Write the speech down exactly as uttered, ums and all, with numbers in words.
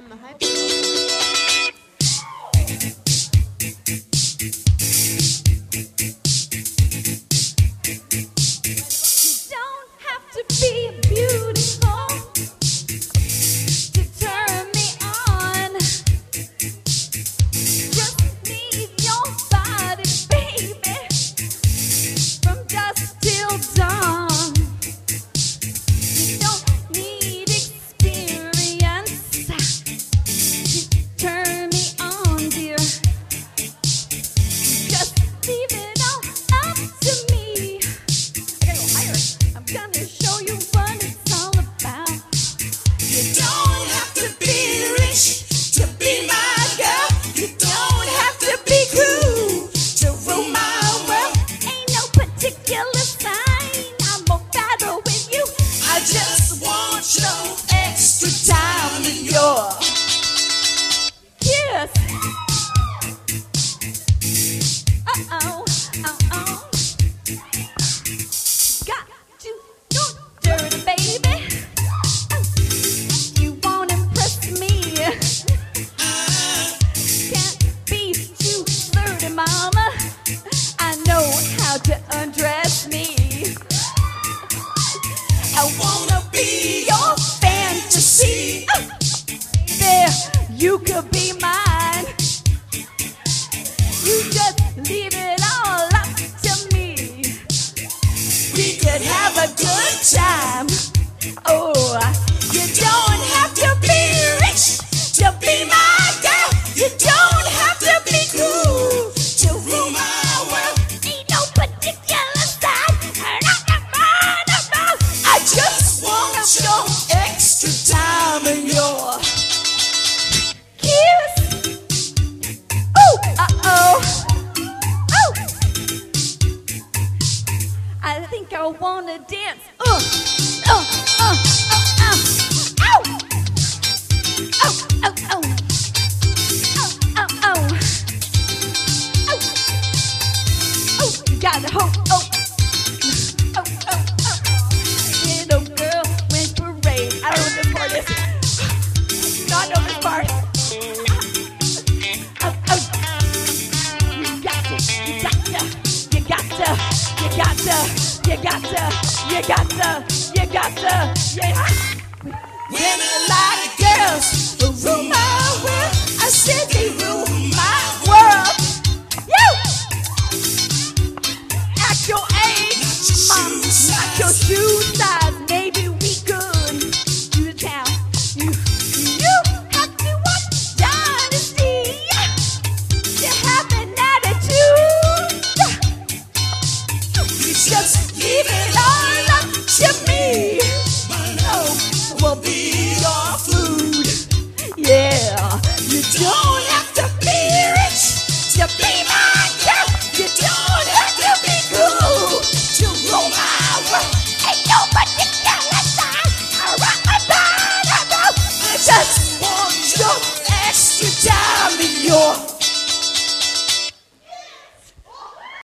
on the hype. You could be mine. You just leave it all up to me. We could have a good time. Oh, you don't have to be rich to be my girl. You don't have to be cool to rule my world. Ain't no particular style. I just want your extra time and your I think I wanna dance. Uh, uh, uh, uh, uh. Ow! Oh, oh, oh. Oh, oh, oh. Oh, oh, you gotta hold. Oh, oh, oh, oh. Little girl went parade. I don't know what this part is. No, I know this part. Oh, oh. You got to, you got to, you got to. You got to, you got to, you got to, you got to, yeah. Women like girls who rule my world. I said they rule my world.